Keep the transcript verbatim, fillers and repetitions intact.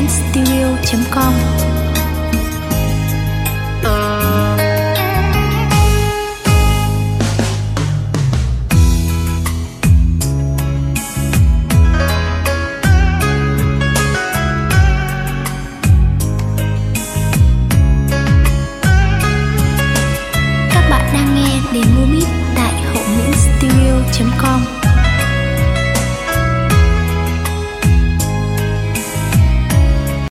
miễn studio chấm com. Các bạn đang nghe Demo Mix tại hậu miễn studio chấm com.